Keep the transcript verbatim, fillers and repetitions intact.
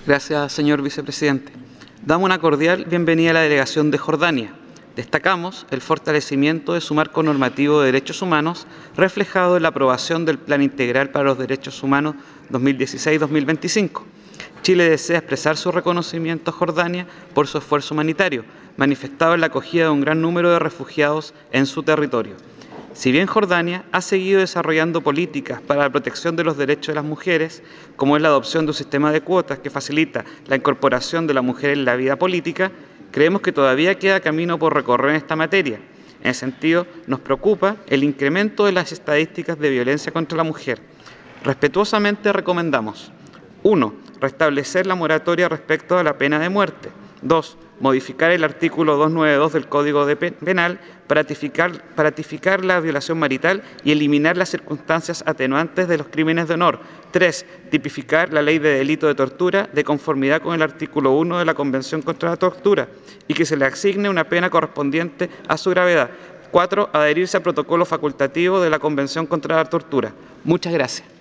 Gracias, señor vicepresidente. Damos una cordial bienvenida a la delegación de Jordania. Destacamos el fortalecimiento de su marco normativo de derechos humanos, reflejado en la aprobación del Plan Integral para los Derechos Humanos dos mil dieciséis a dos mil veinticinco. Chile desea expresar su reconocimiento a Jordania por su esfuerzo humanitario, manifestado en la acogida de un gran número de refugiados en su territorio. Si bien Jordania ha seguido desarrollando políticas para la protección de los derechos de las mujeres, como es la adopción de un sistema de cuotas que facilita la incorporación de la mujer en la vida política, creemos que todavía queda camino por recorrer en esta materia. En ese sentido, nos preocupa el incremento de las estadísticas de violencia contra la mujer. Respetuosamente recomendamos: uno. Restablecer la moratoria respecto a la pena de muerte. dos. Modificar el artículo doscientos noventa y dos del Código Penal para tipificar, para tipificar la violación marital y eliminar las circunstancias atenuantes de los crímenes de honor. tres. Tipificar la ley de delito de tortura de conformidad con el artículo uno de la Convención contra la Tortura y que se le asigne una pena correspondiente a su gravedad. cuatro. Adherirse al protocolo facultativo de la Convención contra la Tortura. Muchas gracias.